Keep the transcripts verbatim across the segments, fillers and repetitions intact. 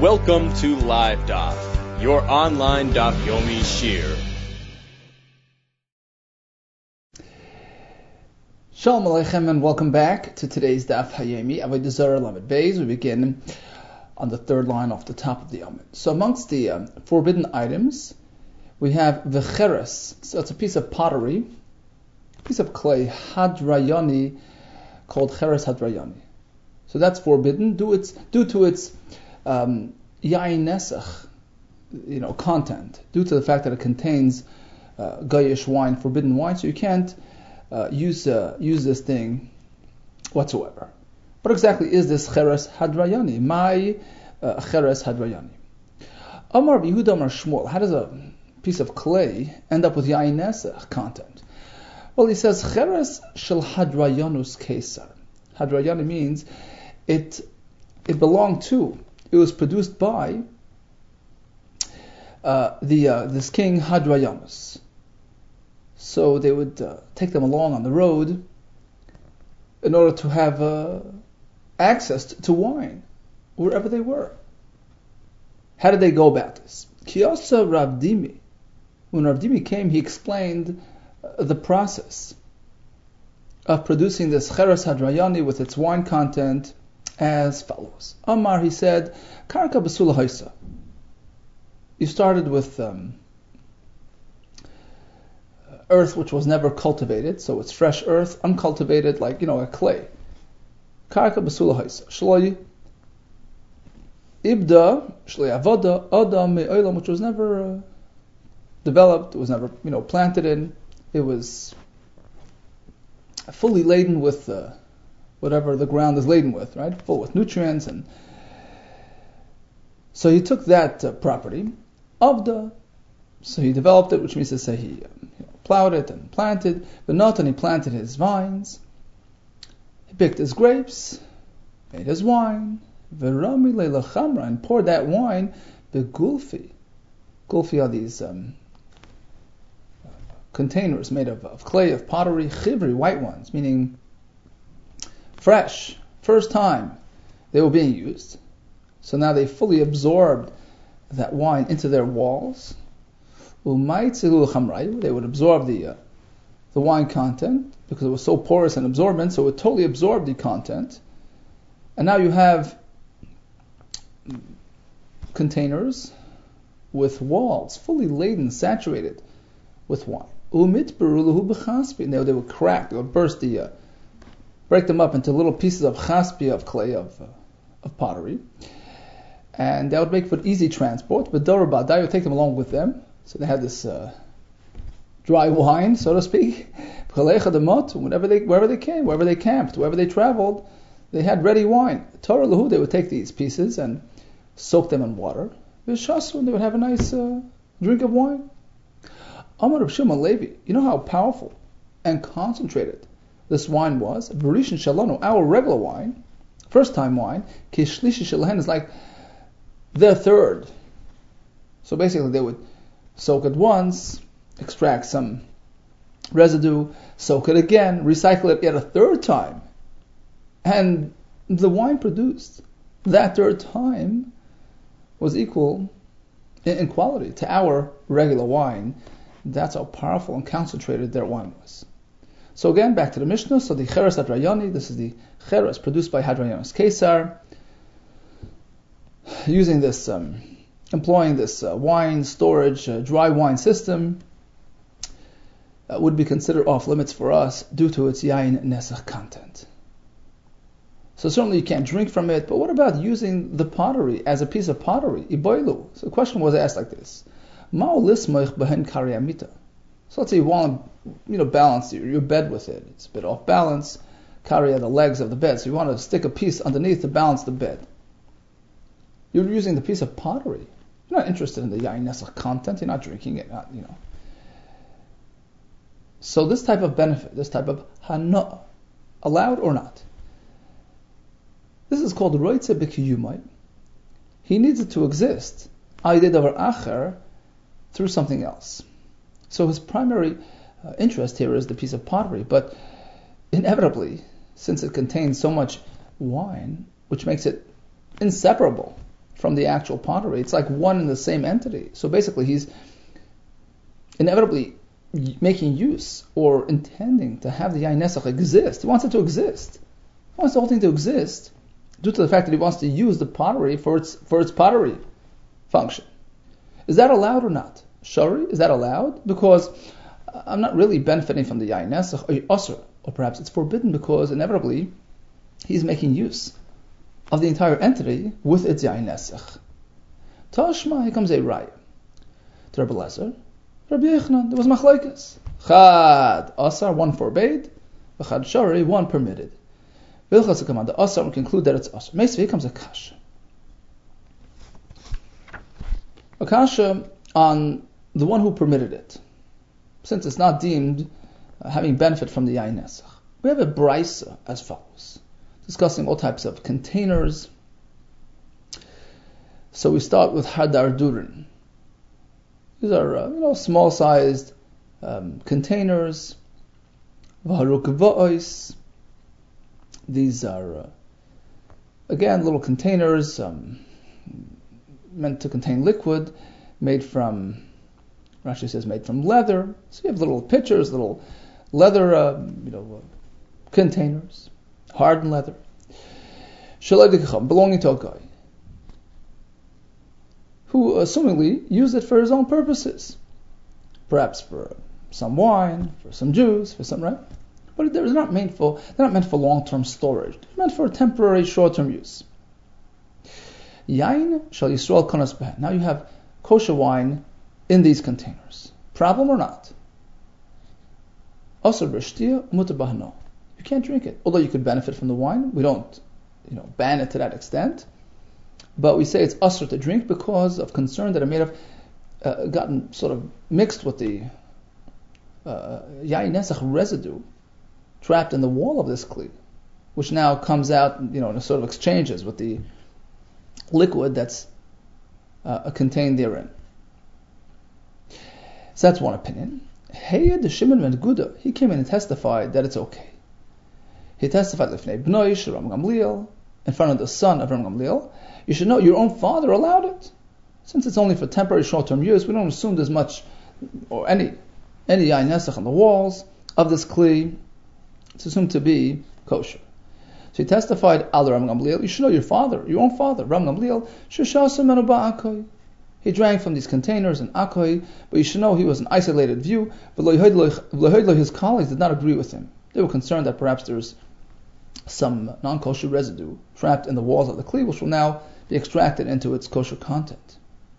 Welcome to Live Daf, your online Daf Yomi Shir. Shalom Aleichem and welcome back to today's Daf Hayemi Avodah Zarah Lamed Beis. We begin on the third line off the top of the Amud. So amongst the um, forbidden items, we have v'cheres. So it's a piece of pottery, a piece of clay, hadrayani, called cheres hadrayani. So that's forbidden due, its, due to its um, yain nesach, you know, content, due to the fact that it contains uh, gayish wine, forbidden wine. So you can't uh, use uh, use this thing whatsoever. What exactly is this cheres hadrayani? My uh, cheres hadrayani. Amar Yehuda Amar Shmuel. How does a piece of clay end up with yain nesach content? Well, he says cheres shel hadrayanus kesar. Hadrayani means it it belonged to, it was produced by uh, the uh, this king Hadrayanus. So they would uh, take them along on the road in order to have uh, access to wine wherever they were. How did they go about this? Kiyasa Rav Dimi. When Rav Dimi came, he explained uh, the process of producing this cheres hadrayani with its wine content as follows. Amar, he said, Karka basula haisa. You started with um, earth which was never cultivated, so it's fresh earth, uncultivated, like, you know, a clay. Karka basula haisa. Shloi ibda, shloi avoda, adam me'olam, which was never uh, developed, it was never, you know, planted in. It was fully laden with uh, whatever the ground is laden with, right? Full with nutrients. And so he took that uh, property of the, so he developed it, which means to say he um, you know, plowed it and planted, but not only planted his vines, he picked his grapes, made his wine, v'rami le'lachamra, and poured that wine, the gulfi. Gulfi are these um, containers made of, of clay, of pottery, chivri, white ones, meaning fresh, first time they were being used. So now they fully absorbed that wine into their walls. They would absorb the uh, the wine content because it was so porous and absorbent, so it totally absorbed the content. And now you have containers with walls fully laden, saturated with wine. Now they would crack, they would burst the, uh, break them up into little pieces of chaspi, of clay, of uh, of pottery, and that would make for easy transport. But Dorabadai would take them along with them, so they had this uh, dry wine, so to speak. Whenever they, wherever they came, wherever they camped, wherever they traveled, they had ready wine. Torah lahu, they would take these pieces and soak them in water. Vishasu, they would have a nice uh, drink of wine. Amar Rav Shimon Levi, you know how powerful and concentrated this wine was? Barishan Shalonu, our regular wine, first time wine, Kishlishi Shalahen is like their third. So basically they would soak it once, extract some residue, soak it again, recycle it yet a third time. And the wine produced that third time was equal in, in quality to our regular wine. That's how powerful and concentrated their wine was. So again, back to the Mishnah. So the cheres hadrayani, this is the cheres produced by Hadrayanus Kesar, using this, um, employing this uh, wine storage, uh, dry wine system, uh, would be considered off limits for us due to its yain nesach content. So certainly you can't drink from it, but what about using the pottery as a piece of pottery? Iboilu. So the question was asked like this. So let's say you want to, you know, balance your, your bed with it. It's a bit off balance. Carry the legs of the bed. So you want to stick a piece underneath to balance the bed. You're using the piece of pottery. You're not interested in the yain nesach content. You're not drinking it. Not, you know. So this type of benefit, this type of hana, allowed or not? This is called roitze b'kiyumai. He needs it to exist. Aydei davar acher, through something else. So his primary uh, interest here is the piece of pottery, but inevitably, since it contains so much wine, which makes it inseparable from the actual pottery. It's like one and the same entity. So basically, he's inevitably making use or intending to have the Yain Nesach exist. He wants it to exist. He wants the whole thing to exist due to the fact that he wants to use the pottery for its for its pottery function. Is that allowed or not? Shari, is that allowed? Because I'm not really benefiting from the Yain Nesach or Asr, or perhaps it's forbidden because inevitably he's making use of the entire entity with its Yain Nesach. Tashma, here comes a raya. To Rabbi Lezer, Rabbi Yochanan, there was machlokes. Chad Asar, one forbade, Chad Shari, one permitted. Vilchas Kaman, the Asar, we conclude that it's Asar. Meisvi, here comes a kasha. A kasha on the one who permitted it, since it's not deemed uh, having benefit from the Yain Nesach. We have a brisa as follows, discussing all types of containers. So we start with Hadar Durin. These are uh, you know small-sized um, containers. Vaharuk These are uh, again little containers um, meant to contain liquid, made from, Rashi says, made from leather. So you have little pitchers, little leather, uh, you know, uh, containers, hardened leather, belonging to a guy who, assumingly, used it for his own purposes, perhaps for some wine, for some juice, for some right. But they're not meant for they're not meant for long-term storage. They're meant for temporary, short-term use. Yain shall Yisrael konas behen. Now you have kosher wine in these containers. Problem or not? Asur b'shtia mutar bahano. You can't drink it. Although you could benefit from the wine, we don't, you know, ban it to that extent. But we say it's asur to drink because of concern that it may have uh, gotten sort of mixed with the uh, Yain Nesach residue trapped in the wall of this kli, which now comes out, you know, in a sort of exchanges with the liquid that's uh, contained therein. So that's one opinion. Heyed Shimon ben Guda, he came in and testified that it's okay. He testified lifnei bnoi Ram Gamliel, in front of the son of Ram Gamliel. You should know your own father allowed it. Since it's only for temporary short-term use, we don't assume there's much or any any Yain Nesach on the walls of this kli. It's assumed to be kosher. So he testified, Al Ram Gamliel, you should know your father, your own father, Ram Gamliel, Sheshasa Menu Ba'akoy. He drank from these containers in Akoy, but you should know he was an isolated view, but his colleagues did not agree with him. They were concerned that perhaps there's some non-kosher residue trapped in the walls of the kli, which will now be extracted into its kosher content.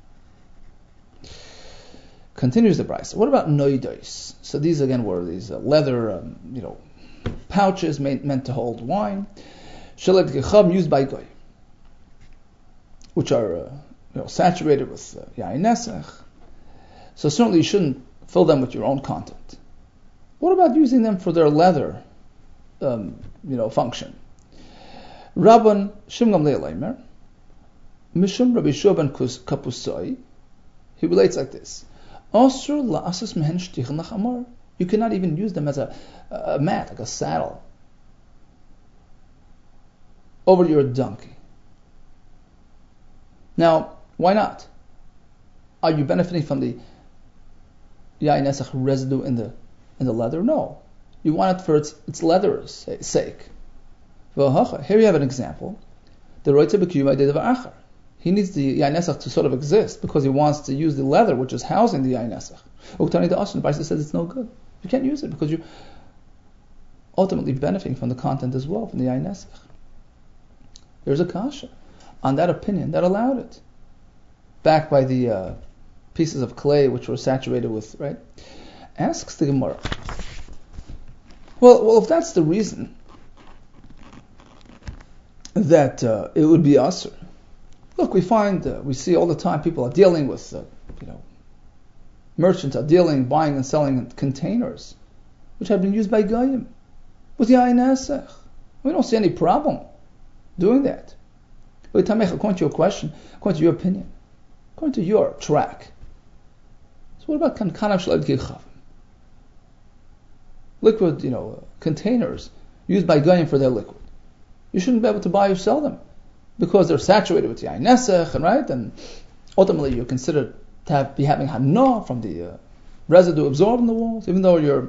Continues the brisa. What about noidos? So these again were these uh, leather, um, you know, pouches made, meant to hold wine, shalet gecham, used by goy, which are uh, you know, saturated with uh, Yain Nesach. So certainly you shouldn't fill them with your own content. What about using them for their leather, um, you know, function? Rabban Shimon Gamliel Leimer, Mishum Rabbi Shua ben Kapusai, he relates like this: Asur la'asus mehen shtichen lachamar. You cannot even use them as a, a mat, like a saddle, over your donkey. Now, why not? Are you benefiting from the Yain Nesach residue in the in the leather? No. You want it for its its leather's sake. Here you have an example. The Roitze B'Kiyumah Dedav Achar. He needs the Yain Nesach to sort of exist because he wants to use the leather which is housing the Yain Nesach. Uktani the Asr, the Brisa says it's no good. You can't use it because you're ultimately benefiting from the content as well, from the Yain Nesach. There's a kasha on that opinion that allowed it, backed by the uh, pieces of clay which were saturated with, right? Asks the Gemara. Well, well, if that's the reason that uh, it would be asur. Look, we find, uh, we see all the time people are dealing with, uh, you know, merchants are dealing, buying and selling containers which have been used by Goyim with Yain Nesach. We don't see any problem doing that. According to your question, according to your opinion, according to your track. So what about Kankanav Shalad Gichav? Liquid, you know, containers used by Goyim for their liquid. You shouldn't be able to buy or sell them because they're saturated with yain nesach, and right, and ultimately you're considered to have, be having hana from the uh, residue absorbed in the walls, even though your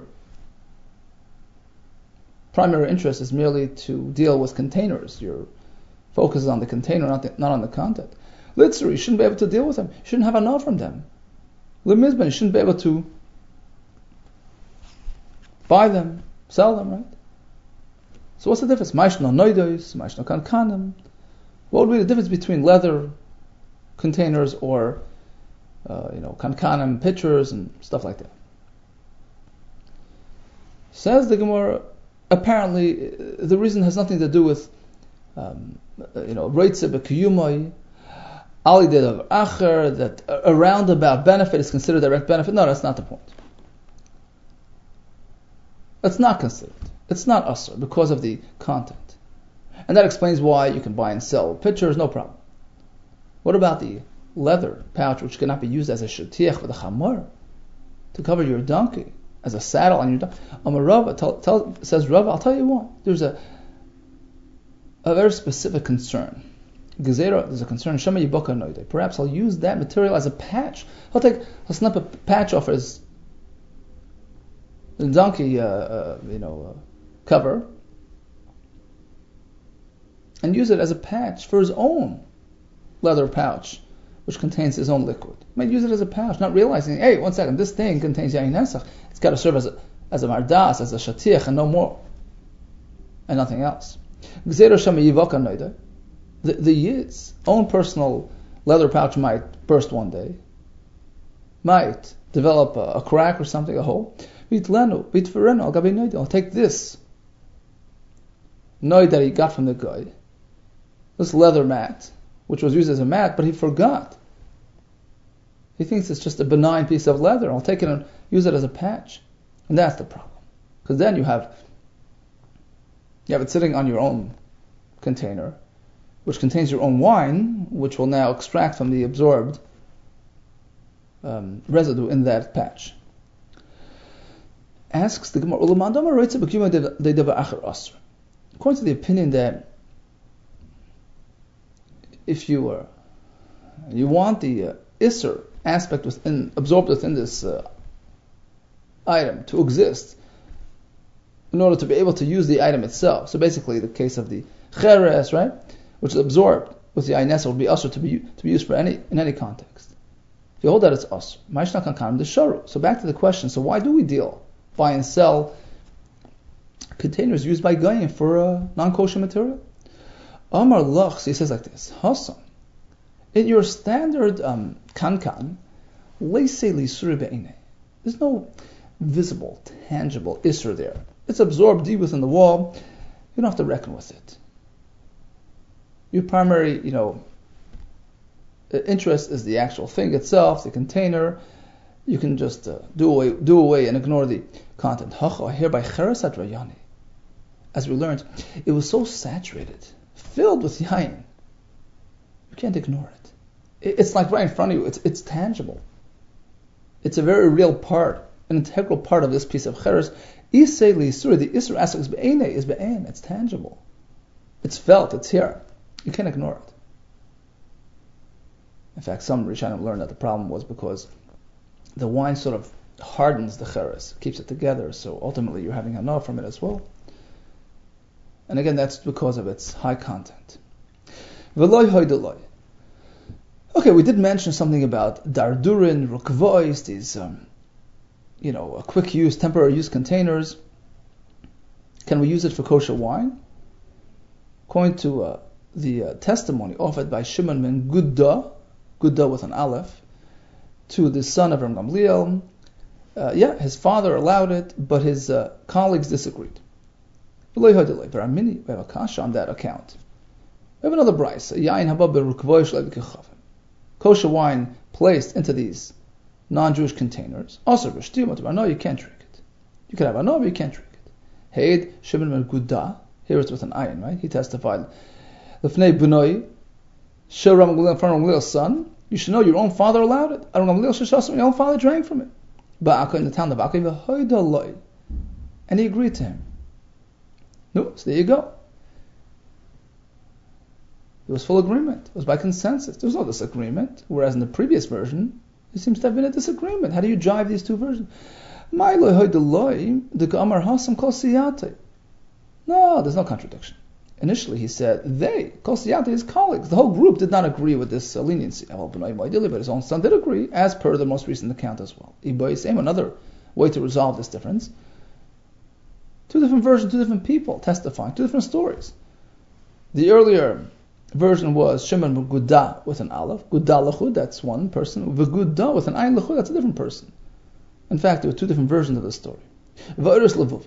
primary interest is merely to deal with containers. Your focus is on the container, not, the, not on the content. Litzur, you shouldn't be able to deal with them. You shouldn't have hana from them. Limizban, you shouldn't be able to buy them, sell them, right? So what's the difference? Maishno noidos, maishno kankanim. What would be the difference between leather containers or, uh, you know, kankanim pitchers and stuff like that? Says the Gemara, apparently uh, the reason has nothing to do with, um, uh, you know, reitze bekiyumai, ali of acher, that a roundabout benefit is considered direct benefit. No, that's not the point. That's not considered. It's not usr because of the content. And that explains why you can buy and sell pitchers, no problem. What about the leather pouch which cannot be used as a shatiach with a chamor to cover your donkey, as a saddle on your donkey? Um, Rav tell, tell, says Rav, I'll tell you what. There's a a very specific concern. Gezerah, there's a concern. Shema yiboka noide. Perhaps I'll use that material as a patch. I'll take, I'll snap a patch off his the donkey, uh, uh, you know, uh, cover, and use it as a patch for his own leather pouch, which contains his own liquid. He might use it as a pouch, not realizing, hey, one second, this thing contains yain nesach. It's got to serve as a, as a mardas, as a shatiach, and no more, and nothing else. The, the yid's own personal leather pouch might burst one day, might develop a, a crack or something, a hole. I'll take this noid that he got from the guy, this leather mat, which was used as a mat, but he forgot. He thinks it's just a benign piece of leather. I'll take it and use it as a patch. And that's the problem. Because then you have you have it sitting on your own container, which contains your own wine, which will now extract from the absorbed um, residue in that patch. Asks the Gemara, according to the opinion that if you uh, you want the uh, isser aspect within, absorbed within this uh, item to exist, in order to be able to use the item itself. So basically, the case of the cheres, right, which is absorbed with the aynes, will be usher to be to be used for any in any context. If you hold that it's usher, ma'ishna kankanim the sharu. So back to the question: so why do we deal? Buy and sell containers used by Goyim for uh, non-kosher material? Amar Lach, so he says like this: Hasan, in your standard um, kankan, leisei lisuri be'inei. There's no visible, tangible isser there. It's absorbed deep within the wall. You don't have to reckon with it. Your primary, you know, interest is the actual thing itself, the container. You can just uh, do away, do away, and ignore the content. Here by Cheresat Rayani, as we learned, it was so saturated, filled with yain. You can't ignore it. it. It's like right in front of you. It's it's tangible. It's a very real part, an integral part of this piece of Cheres. Isei Lisuri, the Isra aspect is be'ene, is be'en. It's tangible. It's felt. It's here. You can't ignore it. In fact, some Rishonim learned that the problem was because the wine sort of hardens the cheres, keeps it together, so ultimately you're having hana from it as well. And again, that's because of its high content. V'loi hoideloi. Okay, we did mention something about dardurin, rukvois, these, um, you know, quick use, temporary use containers. Can we use it for kosher wine? According to uh, the uh, testimony offered by Shimon ben Gudda, Gudda with an aleph, to the son of Ram Gamliel, uh, yeah, his father allowed it, but his uh, colleagues disagreed. We have a kasha on that account. We have another brayse, kosher wine placed into these non-Jewish containers. Also, no, you can't drink it. You can have a no, but you can't drink it. Heid Shimon ben Gudda, here it's with an ayin, right? He testified, Lefnei Bunoi, Shel Ram Gamliel, from Ram Gamliel's son. You should know your own father allowed it. Ram Gamliel Sheshasam, your own father drank from it. Ba'aka in the town of Akka, and he agreed to him. No, so there you go. It was full agreement. It was by consensus. There was no disagreement. Whereas in the previous version, there seems to have been a disagreement. How do you jive these two versions? No, there's no contradiction. Initially, he said they, Kol Siyata, his colleagues, the whole group did not agree with this uh, leniency. But his own son did agree, as per the most recent account as well. Same, another way to resolve this difference. Two different versions, two different people testifying, two different stories. The earlier version was Shimon Guda with an aleph, Guda Lachud, that's one person, V'Guda with an ayin Lachud, that's a different person. In fact, there were two different versions of the story. V'Oros Levuvin.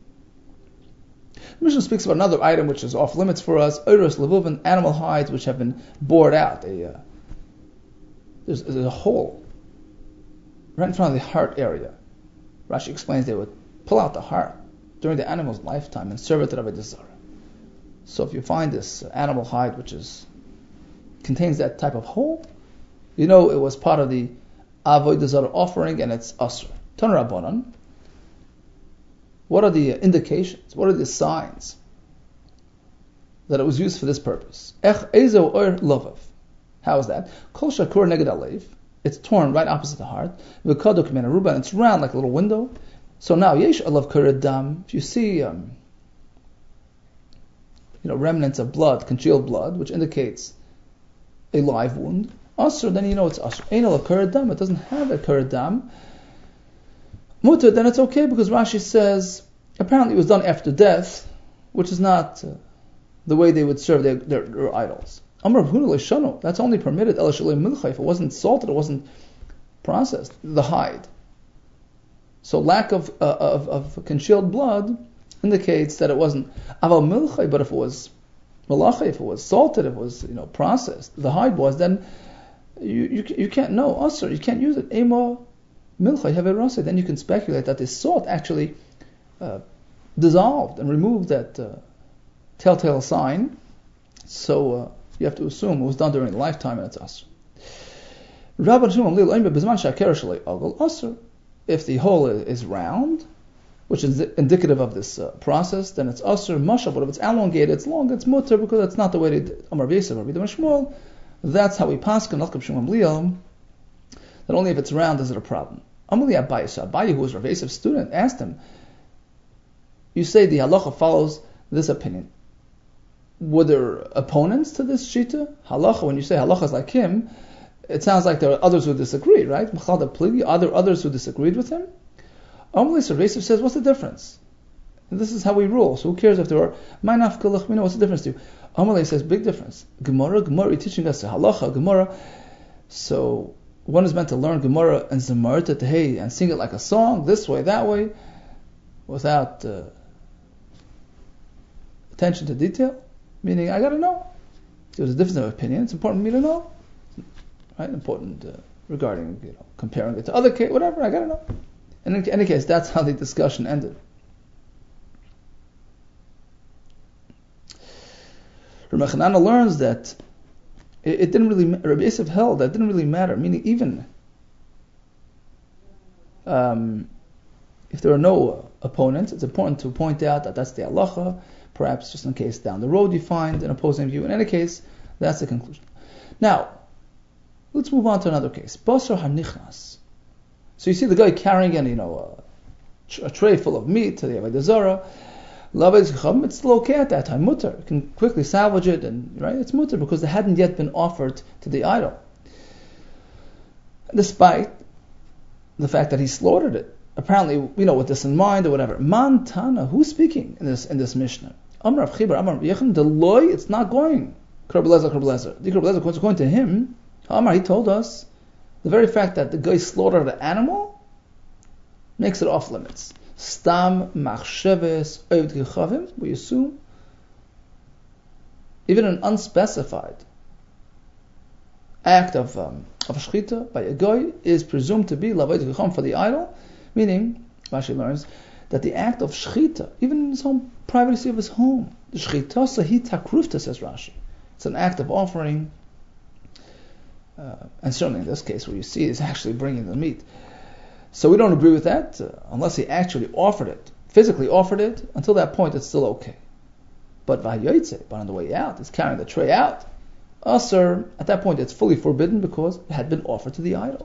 The Mishnah speaks about another item which is off limits for us. Oros Levuvin, animal hides which have been bored out. A, uh, there's, there's a hole right in front of the heart area. Rashi explains they would pull out the heart during the animal's lifetime and serve it to Avodah Zarah. So if you find this animal hide which is contains that type of hole, you know it was part of the Avodah Zarah offering and it's asr. Tan Rabbanan. What are the indications? What are the signs that it was used for this purpose? Ech ezo or lovav. How is that? Kol shakur neged alev. It's torn right opposite the heart. V'kaduk min aruba, and it's round like a little window. So now yesh alav kuredam. If you see, um, you know, remnants of blood, congealed blood, which indicates a live wound, asr, then you know it's asr. Ein alav kuredam. It doesn't have a kuredam. Mutter, then it's okay because Rashi says apparently it was done after death, which is not uh, the way they would serve their, their, their idols. Amar Huna Leishano, that's only permitted El Shalei Milcha if it wasn't salted, it wasn't processed, the hide. So lack of uh, of, of congealed blood indicates that it wasn't Aval Milcha, but if it was Malacha, if it was salted, if it was you know processed, the hide was, then you you, you can't know. Also, you can't use it. Emo Milcha Heverasa, then you can speculate that this salt actually uh, dissolved and removed that uh, telltale sign. So uh, you have to assume it was done during the lifetime and it's asr. If the hole is round, which is indicative of this uh, process, then it's asr masha. But if it's elongated, it's long, it's mutter because that's not the way they did. Amar V'Yesav, Rabbi Shmuel. That's how we paskin Lakab Shmuel Liel. That only if it's round is it a problem. Amali Abaye, so Abaye, who was Rav Yosef's student, asked him, you say the halacha follows this opinion. Were there opponents to this shita? Halacha, when you say halacha is like him, it sounds like there are others who disagree, right? Are there others who disagreed with him? Amali, so Rav Yosef says, what's the difference? And this is how we rule, so who cares if there are? Ma'naf kalach, we know what's the difference to you. Amali says, big difference. Gemara, Gemara, teaching us halacha, Gemara. So, one is meant to learn Gemara and Zemarta Tehei and sing it like a song, this way, that way, without uh, attention to detail. Meaning, I got to know. If there's a difference of opinion, it's important for me to know. Right? Important uh, regarding, you know, comparing it to other cases, whatever, I got to know. And in any case, that's how the discussion ended. Rav Chanana learns that It, it didn't really. Rabbi Yosef held that it didn't really matter. Meaning, even um, if there are no opponents, it's important to point out that that's the halacha. Perhaps just in case down the road you find an opposing view. In any case, that's the conclusion. Now, let's move on to another case. Basar hanichnas. So you see the guy carrying in, you know, a, a tray full of meat to the Avodah Zarah. It's still okay at that time, mutter. You can quickly salvage it, and right, it's mutter because it hadn't yet been offered to the idol. Despite the fact that he slaughtered it, apparently, you know, with this in mind or whatever. Man Tana, who's speaking in this in this Mishnah? Amar Rav Chibar, Amar Rav Yechon, the loy, it's not going. Krabelezer, Krabelezer. The Krabelezer, according to him, Amar, he told us, the very fact that the guy slaughtered the animal makes it off limits. Stam machsheves oivd gechavim, we assume, even an unspecified act of um, of shchita by a guy is presumed to be lavoid gecham for the idol, meaning Rashi learns that the act of shchita, even in his home privacy of his home, the shchita sahi takrufta, says Rashi, it's an act of offering, uh, and certainly in this case, what you see is actually bringing the meat. So we don't agree with that, uh, unless he actually offered it, physically offered it. Until that point, it's still okay. But v'hayoytze, but on the way out, he's carrying the tray out. Asr, at that point it's fully forbidden because it had been offered to the idol.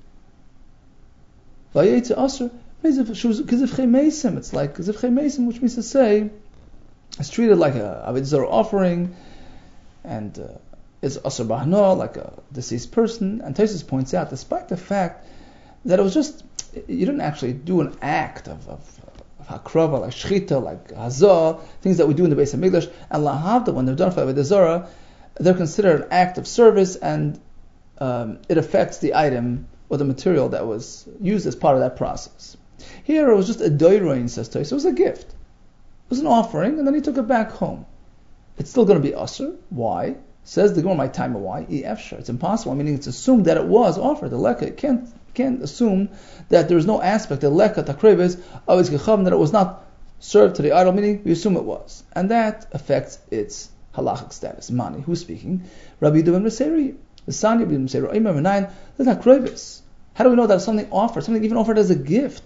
Vayetze Asr, it's like Kizivchei Mesim, which means to say, it's treated like a Avodah Zarah offering, and uh, is Asr Bahno, like a deceased person. And Tosfos points out, despite the fact that it was just, you didn't actually do an act of, of, of hakrava, like shchita, like hazah, things that we do in the Beis HaMikdash, and lahavda, when they're done for Avodah Zarah, they're considered an act of service, and um, it affects the item or the material that was used as part of that process. Here it was just a doiroin, says Tosfos, it was a gift. It was an offering, and then he took it back home. It's still going to be asr. Why? Says the Gemara, my time why? It's impossible, meaning it's assumed that it was offered. The leka, it can't, can't assume that there is no aspect, of leka takreves, avis gechavim, that it was not served to the idol, meaning we assume it was. And that affects its halachic status. Mani, who's speaking? Rabbi Yehuda ben Meseiri. The Sani ben Meseiri, Omer Menayin, the takreves. How do we know that something offered, something even offered as a gift?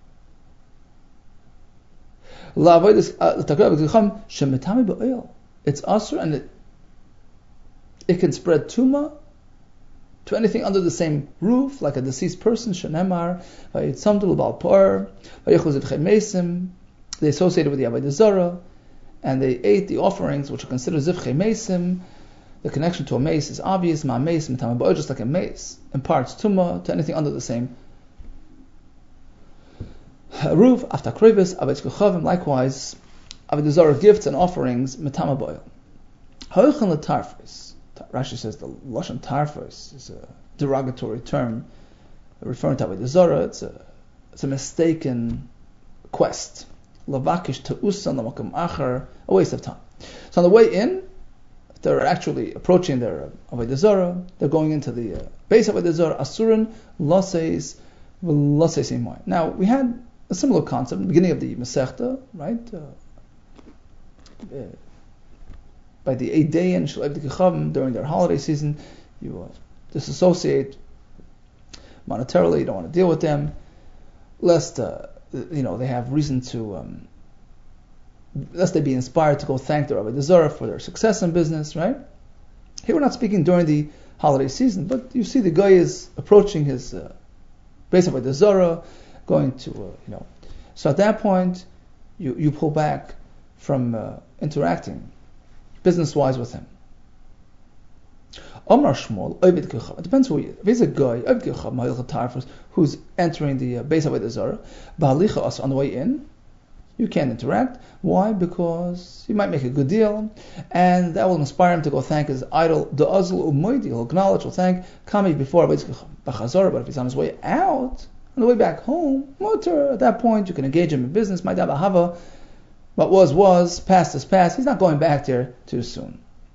It's asr, and it, it can spread tuma to anything under the same roof, like a deceased person. Shenemar, v'yitzamdu l'balpar, v'yichuz zivchei mesim. They associated with the Avodah Zarah, and they ate the offerings, which are considered zivchei mesim. The connection to a mace is obvious. Ma mace, mitama ba'or, just like a mace imparts tuma to anything under the same roof. After krivis, avetz kechavim, likewise, Avodah Zarah gifts and offerings, mitama ba'or. Ha'ochan l'tarfos. Rashi says the lashon tarfos is a derogatory term referring to Avodah Zarah. It's a it's a mistaken quest. Lavakish te'usan l'makom acher, a waste of time. So on the way in, they're actually approaching their Avodah Zarah. They're going into the uh, base of Avodah Zarah. Asurin laseis v'laseis imoy. Now we had a similar concept in the beginning of the Masechta, right? Uh, uh, by the Eidein Shel Eved Kechavim during their holiday season, you uh, disassociate monetarily. You don't want to deal with them, lest uh, you know they have reason to, um, lest they be inspired to go thank their Avodah Zarah for their success in business. Right? Here we're not speaking during the holiday season, but you see the guy is approaching his uh, base of Avodah Zarah, going to uh, you know. So at that point, you you pull back from uh, interacting business-wise with him. Omar Shmuel, Ovid Kechavim. It depends who he is. If he's a guy, Ovid Kechavim, who's entering the uh, base of Avodah Zarah, Ba'alicha As, on the way in, you can't interact. Why? Because he might make a good deal, and that will inspire him to go thank his idol. The Azl Umoidi, he'll acknowledge, he'll thank, Kami before Ovid Kechavim. But if he's on his way out, on the way back home, motor, at that point, you can engage him in business. My Dabahava. What was, was, past is past. He's not going back there too soon.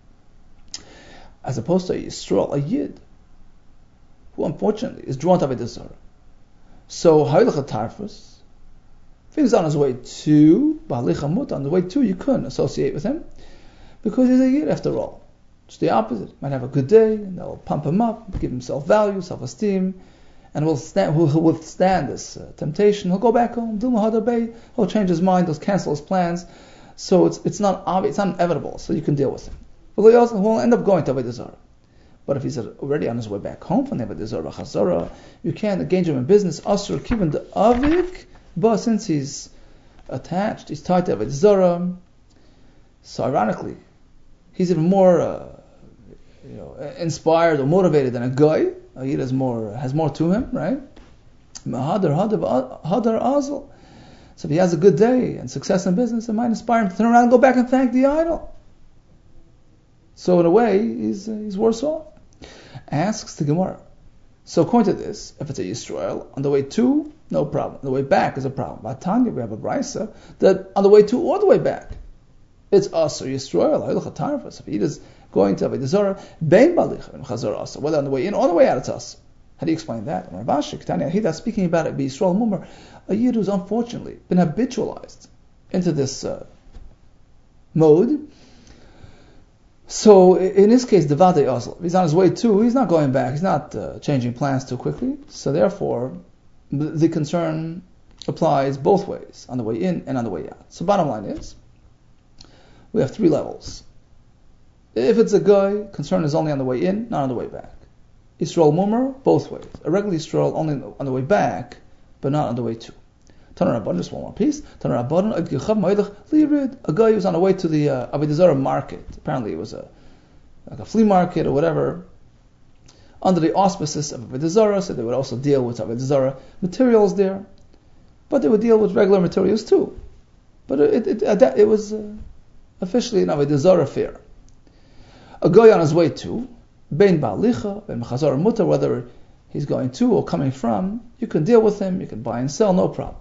As opposed to a Yisrael, a Yid, who unfortunately is drawn to Avodah Zarah. So, Ha'ilcha Tarfus, if he's on his way to Ba'alicha Mut, on the way to, you couldn't associate with him, because he's a Yid after all. It's the opposite. Might have a good day, and that'll pump him up, give him self-value, self-esteem, and will stand, he'll withstand this uh, temptation. He'll go back home, do Mahadar Bey, he'll change his mind, he'll cancel his plans. So it's it's not obvious, it's not inevitable, so you can deal with him. But he also will end up going to Avodah Zarah. But if he's already on his way back home from the Avodah Zarah, Chazara, you can't engage him in business, Asur, Kivin the Avik, but since he's attached, he's tied to Avodah Zarah, so ironically, he's even more uh, you know, inspired or motivated than a guy. A Yid has more has more to him, right? Hadar hadar hadar azal. So if he has a good day and success in business, it might inspire him to turn around and go back and thank the idol. So in a way, he's uh, he's worse off. Asks the Gemara. So according to this, if it's a Yisrael, on the way to, no problem. On the way back is a problem. But Tanya, we have a brisa that on the way to or the way back, it's us or Yisrael. If he is going to Avodah Zarah, bein ba'alicha and chazor asa, whether on the way in or on the way out, it's us. How do you explain that? Rav Ashi, Tanya, he that's speaking about it, Yisrael Mumar, a Yid who's unfortunately been habitualized into this uh, mode. So in his case, the Vadei Azal, he's on his way to, he's not going back, he's not uh, changing plans too quickly. So therefore, the concern applies both ways, on the way in and on the way out. So bottom line is, we have three levels. If it's a guy, concern is only on the way in, not on the way back. Yisrael Mumar, both ways. A regular Yisrael only on the way back, but not on the way to. Tanar Rabbanan, just one more piece. Tanar Rabbanan, a guy who was on the way to the uh, Avodah Zarah market. Apparently it was a like a flea market or whatever, under the auspices of Avodah Zarah, so they would also deal with Avodah Zarah materials there. But they would deal with regular materials too. But it it, it, it was uh, officially an Avodah Zarah fair. A guy on his way to, Bein Ba'alicha, Bein Mechazar Mutar, whether he's going to or coming from, you can deal with him, you can buy and sell, no problem.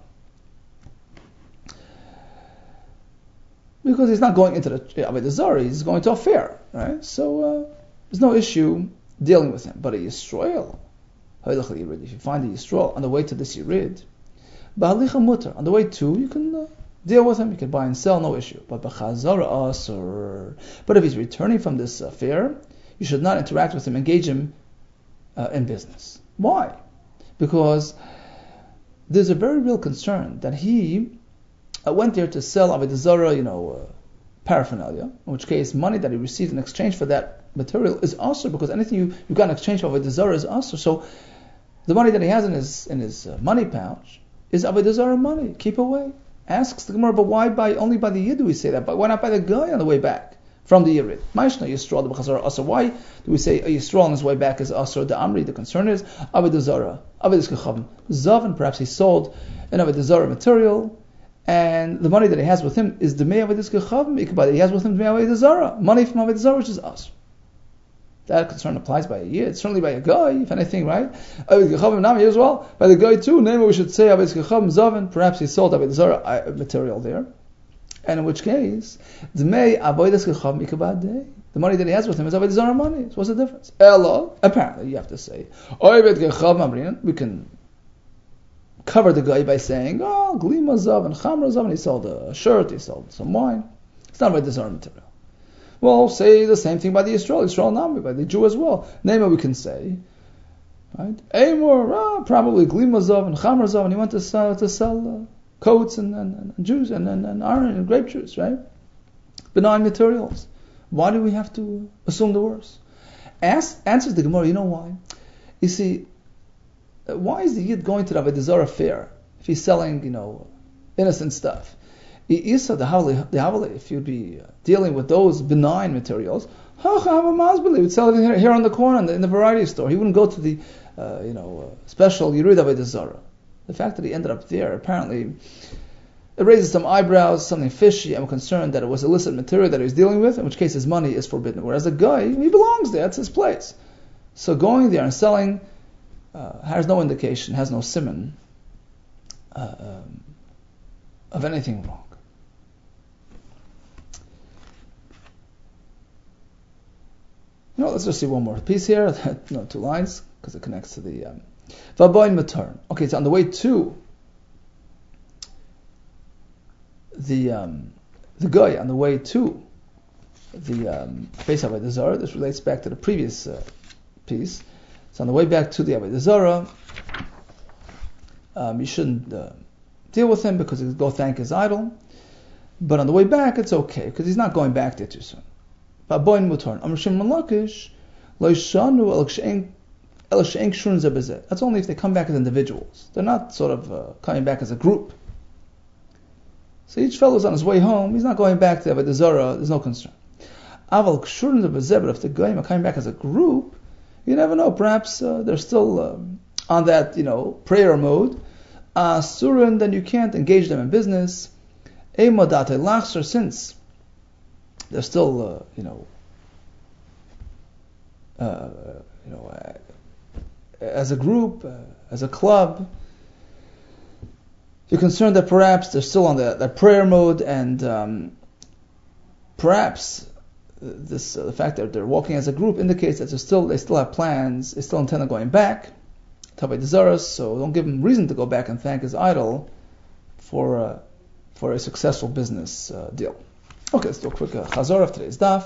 Because he's not going into the Avodah Zarah, he's going to a fair, right? So uh, there's no issue dealing with him. But a Yisrael, if you find a Yisrael on the way to this Yirid, Ba'alicha Mutar, on the way to, you can uh, deal with him, you can buy and sell, no issue. But B'chazara Asur, but if he's returning from this uh, fair, you should not interact with him, engage him uh, in business. Why? Because there's a very real concern that he uh, went there to sell Avodah Zarah, you know, uh, paraphernalia, in which case money that he received in exchange for that material is also, because anything you, you got in exchange for Avodah Zarah is also. So the money that he has in his in his uh, money pouch is Avodah Zarah money. Keep away. Asks the Gemara, but why by only by the Yid do we say that? But why not by the guy on the way back from the Yirid? Ma'ishna Yisrael the B'chazara Asur. Why do we say a Yisrael on his way back is Asur? The Amri, the concern is Avodah Zarah, Avodah Kechavim, Zav, perhaps he sold an Avodah Zarah material, and the money that he has with him is the Mei Avodah Kechavim. He has with him the Mei Avodah Zarah, money from Avodah Zarah, which is Asur. That concern applies by a Yid, certainly by a guy, if anything, right? Avodah Kechavim Nami as well. By the guy too, name we should say Avodah Kechavim Zav, perhaps he sold Avodah Zarah material there. And in which case, the Mei Avodah Kechavim Ikabadei. The money that he has with him is Avodah Zarah money. So what's the difference? Ella, apparently you have to say, we can cover the guy by saying, oh, Glima Zav and Chamra Zav, and he sold a shirt, he sold some wine. It's not Avodah Zarah material. Well, say the same thing by the Yisrael, Yisrael Nami, by the Jew as well. Name it we can say, right? Amor, ah, probably Glima Zav and Chamra Zav, and he went to sell, to sell uh, coats and, and, and juice and, and, and iron and grape juice, right? Benign materials. Why do we have to assume the worst? Ask, answers the Gemara, you know why? You see, why is the Yid going to the Avodah Zarah fair if he's selling, you know, innocent stuff? Isa the Havali, if you'd be dealing with those benign materials, he would sell it here, here on the corner in the, in the variety store. He wouldn't go to the, uh, you know, uh, special Yirid Avodah Zarah. The fact that he ended up there, apparently, it raises some eyebrows, something fishy. I'm concerned that it was illicit material that he was dealing with, in which case his money is forbidden. Whereas the guy, he belongs there, that's his place. So going there and selling uh, has no indication, has no siman uh, um, of anything wrong. You know, let's just see one more piece here. No, two lines, because it connects to the Vaboin um, Matar. Okay, it's on the way to the um, the guy on the way to the um, Beis Avodah Zarah. This relates back to the previous uh, piece. It's on the way back to the Avodah Zarah. Um, you shouldn't uh, deal with him because he'll go thank his idol. But on the way back, it's okay because he's not going back there too soon. That's only if they come back as individuals. They're not sort of uh, coming back as a group. So each fellow is on his way home. He's not going back to Avodah Zarah. There's no concern. But if the goyim are coming back as a group, you never know. Perhaps uh, they're still um, on that, you know, prayer mode. Uh, Surin, then you can't engage them in business. Since they're still, uh, you know, uh, you know, uh, as a group, uh, as a club, you're concerned that perhaps they're still on that, that prayer mode, and um, perhaps this uh, the fact that they're walking as a group indicates that they still they still have plans, they still intend on going back to Avodah Zarah. So don't give them reason to go back and thank his idol for uh, for a successful business uh, deal. Okay, let's do a quick uh, chazor of today's daf.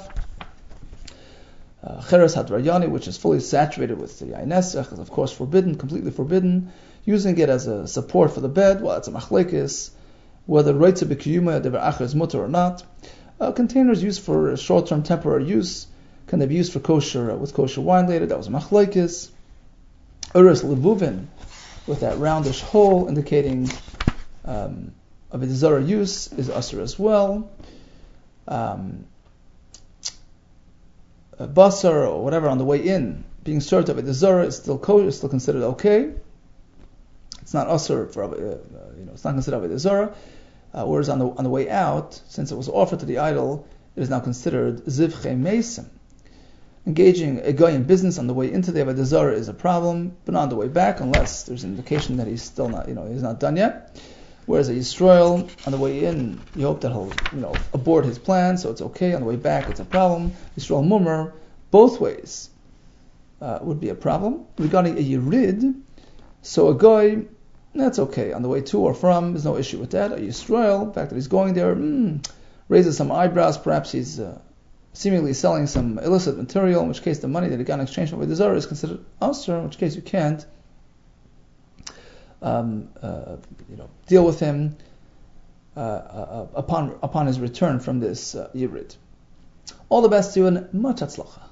Uh, Cheres hadrayani, which is fully saturated with the yain nesach, is of course forbidden, completely forbidden. Using it as a support for the bed, well, it's a machlekes, whether reitze b'kiyuma dever acher is mutter or not. Uh, containers used for short-term temporary use, Can they be used for kosher uh, with kosher wine later? That was a machlokes. Uris levuvin, with that roundish hole indicating um, of a zara use, is asr as well. Um, basar or whatever on the way in being served of a zara is still kosher, is still considered okay. It's not asr for uh, you know, it's not considered of a zara. Uh, whereas on the on the way out, since it was offered to the idol, it is now considered zivche mesim. Engaging a guy in business on the way into the Avodah Zarah is a problem, but not on the way back, unless there's an indication that he's still not, you know, he's not done yet. Whereas a Yisrael, on the way in, you hope that he'll, you know, abort his plan, so it's okay. On the way back, it's a problem. Yisrael Mummer, both ways, uh, would be a problem. Regarding a Yerid, so a guy, that's okay. On the way to or from, there's no issue with that. A Yisrael, the fact that he's going there, mm, raises some eyebrows, perhaps he's Uh, seemingly selling some illicit material, in which case the money that he got in exchange for Avodah Zarah is considered asr, in which case you can't um, uh, you know, deal with him uh, uh, upon upon his return from this uh, Yerid. All the best to you and much hatzlacha.